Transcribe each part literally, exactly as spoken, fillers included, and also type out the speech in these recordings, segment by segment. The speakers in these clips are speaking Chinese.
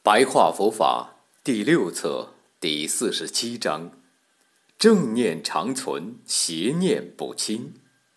白话佛法第六册第四十七章：正念常存，邪念不侵。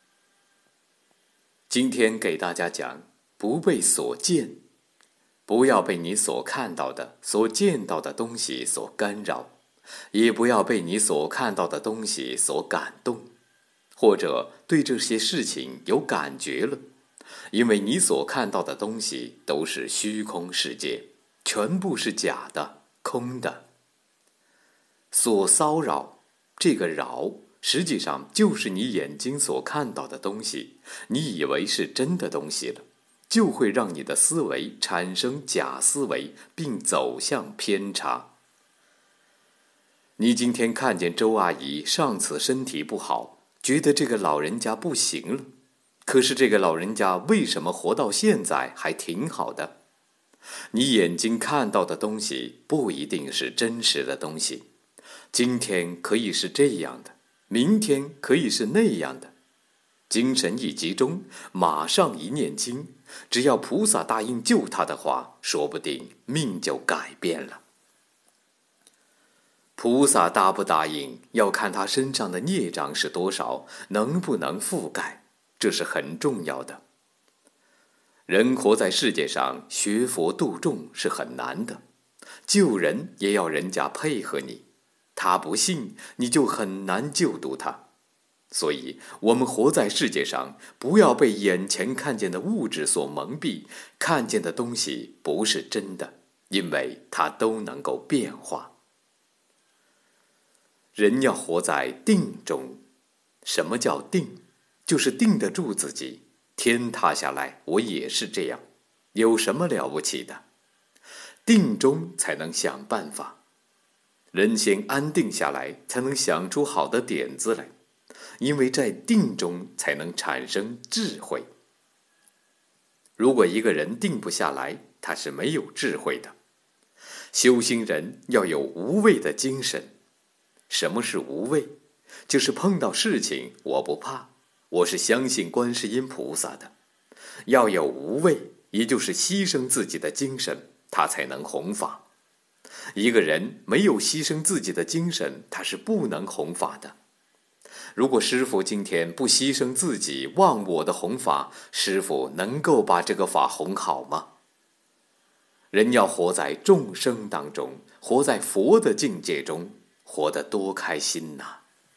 今天给大家讲，不被所见，不要被你所看到的、所见到的东西所干扰，也不要被你所看到的东西所感动，或者对这些事情有感觉了，因为你所看到的东西都是虚空世界，全部是假的、空的。所骚扰，这个扰实际上就是你眼睛所看到的东西，你以为是真的东西了，就会让你的思维产生假思维，并走向偏差。你今天看见周阿姨上次身体不好，觉得这个老人家不行了，可是这个老人家为什么活到现在还挺好的？你眼睛看到的东西不一定是真实的东西，今天可以是这样的，明天可以是那样的。精神一集中，马上一念经，只要菩萨答应救他的话，说不定命就改变了。菩萨答不答应，要看他身上的孽障是多少，能不能覆盖，这是很重要的。人活在世界上，学佛度众是很难的，救人也要人家配合你，他不信，你就很难救度他。所以我们活在世界上，不要被眼前看见的物质所蒙蔽，看见的东西不是真的，因为它都能够变化。人要活在定中。什么叫定？就是定得住自己。天塌下来，我也是这样，有什么了不起的？定中才能想办法。人先安定下来，才能想出好的点子来，因为在定中才能产生智慧。如果一个人定不下来，他是没有智慧的。修行人要有无畏的精神。什么是无畏？就是碰到事情我不怕，我是相信观世音菩萨的。要有无畏，也就是牺牲自己的精神，他才能弘法。一个人没有牺牲自己的精神，他是不能弘法的。如果师父今天不牺牲自己忘我的弘法，师父能够把这个法弘好吗？人要活在众生当中，活在佛的境界中，活得多开心呐！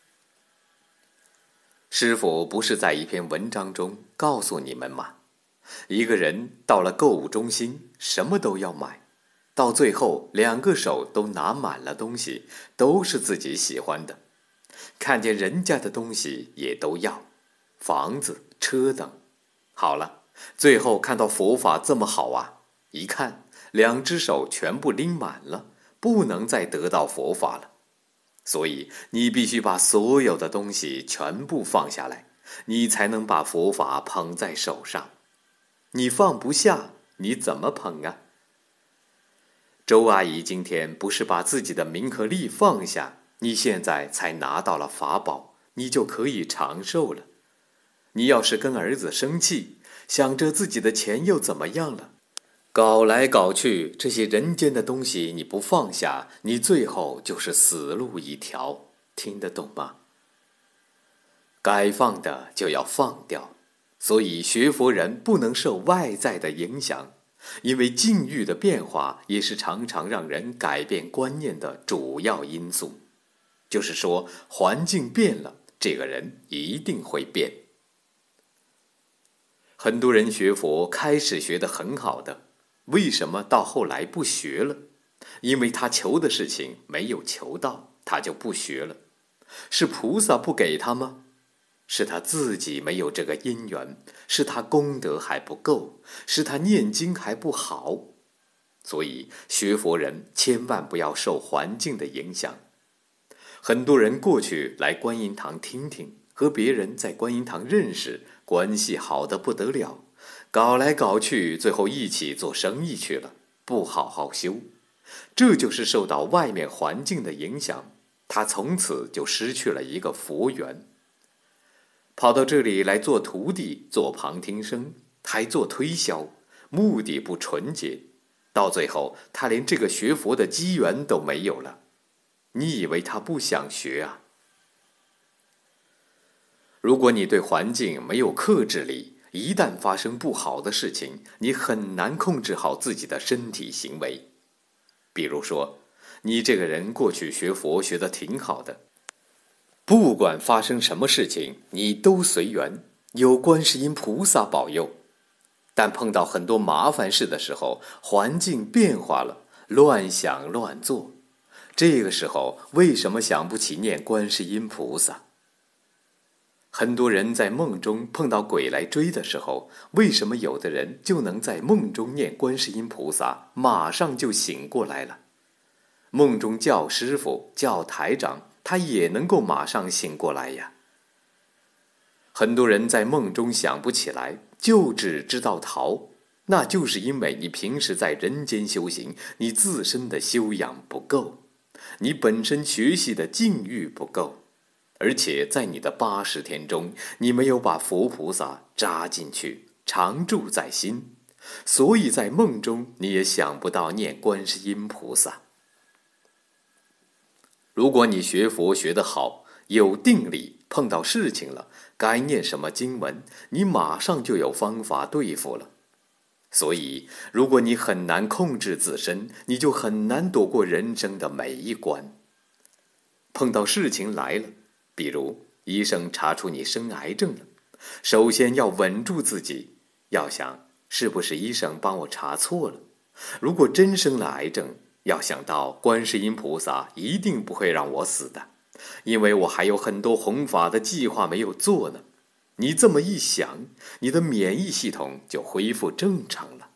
师父不是在一篇文章中告诉你们吗？一个人到了购物中心，什么都要买，到最后两个手都拿满了东西，都是自己喜欢的，看见人家的东西也都要，房子、车等。好了，最后看到佛法这么好啊，一看两只手全部拎满了，不能再得到佛法了。所以你必须把所有的东西全部放下来，你才能把佛法捧在手上。你放不下，你怎么捧啊？周阿姨今天不是把自己的名和利放下，你现在才拿到了法宝，你就可以长寿了。你要是跟儿子生气，想着自己的钱又怎么样了，搞来搞去，这些人间的东西你不放下，你最后就是死路一条，听得懂吗？该放的就要放掉，所以学佛人不能受外在的影响，因为境遇的变化也是常常让人改变观念的主要因素。就是说，环境变了，这个人一定会变。很多人学佛开始学得很好的，为什么到后来不学了？因为他求的事情没有求到，他就不学了。是菩萨不给他吗？是他自己没有这个因缘，是他功德还不够，是他念经还不好。所以学佛人千万不要受环境的影响。很多人过去来观音堂听听，和别人在观音堂认识，关系好得不得了，搞来搞去，最后一起做生意去了，不好好修。这就是受到外面环境的影响，他从此就失去了一个佛缘。跑到这里来做徒弟，做旁听生，还做推销，目的不纯洁。 到最后他连这个学佛的机缘都没有了。你以为他不想学啊？如果你对环境没有克制力，一旦发生不好的事情，你很难控制好自己的身体行为。比如说，你这个人过去学佛学得挺好的，不管发生什么事情，你都随缘，有观世音菩萨保佑。但碰到很多麻烦事的时候，环境变化了，乱想乱做，这个时候为什么想不起念观世音菩萨？很多人在梦中碰到鬼来追的时候，为什么有的人就能在梦中念观世音菩萨，马上就醒过来了？梦中叫师傅叫台长，他也能够马上醒过来呀。很多人在梦中想不起来，就只知道逃，那就是因为你平时在人间修行，你自身的修养不够，你本身学习的境遇不够，而且在你的八十天中，你没有把佛菩萨扎进去，常住在心，所以在梦中你也想不到念观世音菩萨。如果你学佛学得好，有定力，碰到事情了，该念什么经文，你马上就有方法对付了。所以，如果你很难控制自身，你就很难躲过人生的每一关。碰到事情来了，比如医生查出你生癌症了，首先要稳住自己，要想是不是医生帮我查错了。如果真生了癌症，要想到观世音菩萨一定不会让我死的，因为我还有很多弘法的计划没有做呢。你这么一想，你的免疫系统就恢复正常了。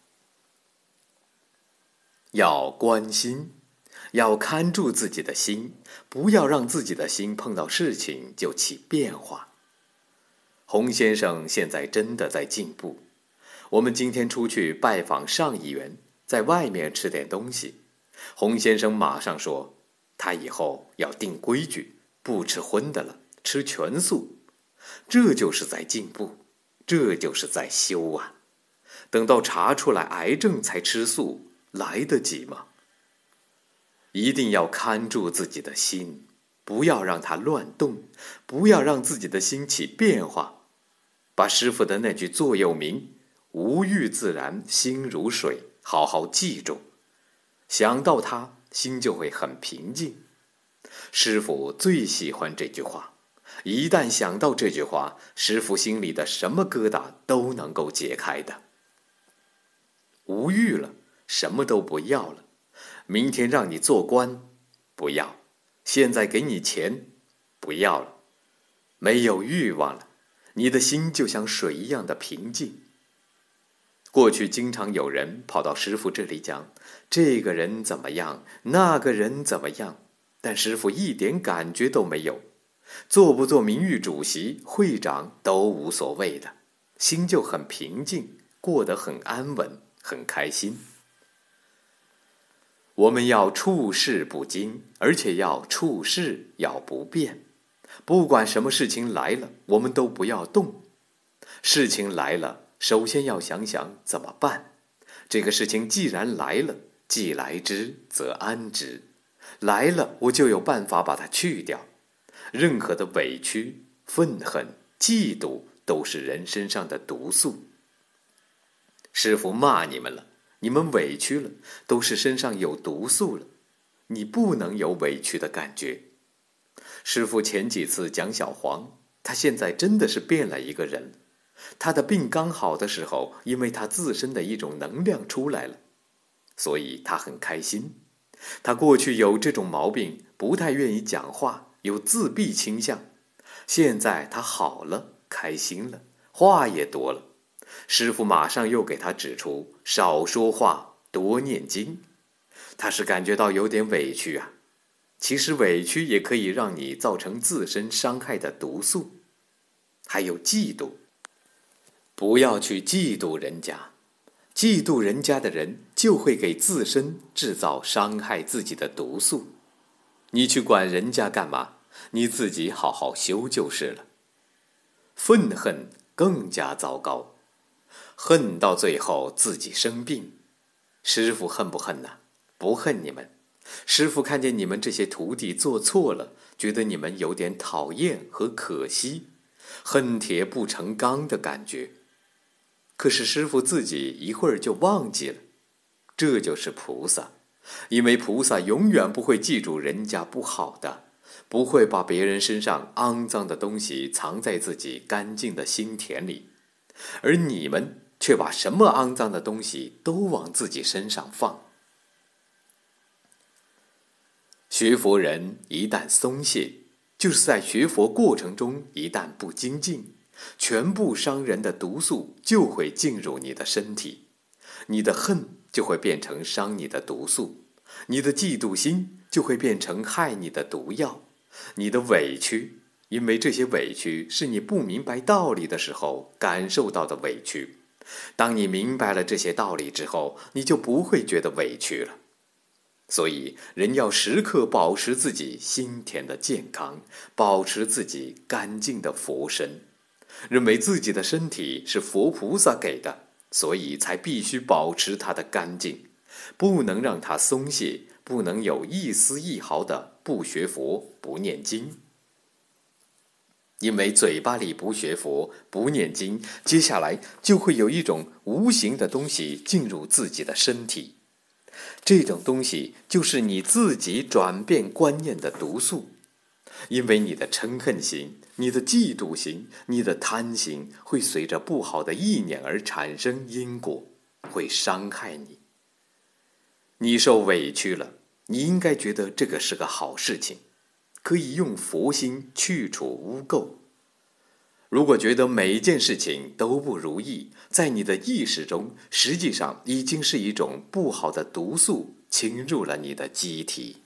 要关心，要看住自己的心，不要让自己的心碰到事情就起变化。洪先生现在真的在进步。我们今天出去拜访上议员，在外面吃点东西，洪先生马上说，他以后要定规矩，不吃荤的了，吃全素。这就是在进步，这就是在修啊。等到查出来癌症才吃素，来得及吗？一定要看住自己的心，不要让它乱动，不要让自己的心起变化。把师父的那句座右铭“无欲自然，心如水”好好记住，想到它，心就会很平静。师父最喜欢这句话，一旦想到这句话，师父心里的什么疙瘩都能够解开的。无欲了，什么都不要了。明天让你做官，不要；现在给你钱，不要了。没有欲望了，你的心就像水一样的平静。过去经常有人跑到师父这里讲，这个人怎么样，那个人怎么样，但师父一点感觉都没有。做不做名誉主席、会长都无所谓的，心就很平静，过得很安稳，很开心。我们要处事不惊，而且要处事要不变。不管什么事情来了，我们都不要动。事情来了，首先要想想怎么办。这个事情既然来了，既来之则安之。来了，我就有办法把它去掉。任何的委屈、愤恨、嫉妒都是人身上的毒素。师父骂你们了，你们委屈了，都是身上有毒素了。你不能有委屈的感觉。师父前几次讲小黄，他现在真的是变了一个人。他的病刚好的时候，因为他自身的一种能量出来了，所以他很开心。他过去有这种毛病，不太愿意讲话，有自闭倾向。现在他好了，开心了，话也多了。师父马上又给他指出，少说话，多念经。他是感觉到有点委屈啊。其实委屈也可以让你造成自身伤害的毒素。还有嫉妒，不要去嫉妒人家，嫉妒人家的人就会给自身制造伤害自己的毒素。你去管人家干嘛？你自己好好修就是了。愤恨更加糟糕，恨到最后自己生病。 师傅恨不恨呐？不恨你们。师傅看见你们这些徒弟做错了，觉得你们有点讨厌和可惜，恨铁不成钢的感觉。可是师傅自己一会儿就忘记了。这就是菩萨，因为菩萨永远不会记住人家不好的，不会把别人身上肮脏的东西藏在自己干净的心田里，而你们却把什么肮脏的东西都往自己身上放。学佛人一旦松懈，就是在学佛过程中一旦不精进，全部伤人的毒素就会进入你的身体，你的恨就会变成伤你的毒素，你的嫉妒心就会变成害你的毒药，你的委屈，因为这些委屈是你不明白道理的时候感受到的委屈，当你明白了这些道理之后，你就不会觉得委屈了。所以人要时刻保持自己心田的健康，保持自己干净的佛身，认为自己的身体是佛菩萨给的，所以才必须保持它的干净，不能让它松懈，不能有一丝一毫的不学佛不念经。因为嘴巴里不学佛不念经，接下来就会有一种无形的东西进入自己的身体，这种东西就是你自己转变观念的毒素。因为你的嗔恨心、你的嫉妒心、你的贪心会随着不好的意念而产生因果，会伤害你。你受委屈了，你应该觉得这个是个好事情，可以用佛心去除污垢。如果觉得每一件事情都不如意，在你的意识中实际上已经是一种不好的毒素侵入了你的机体。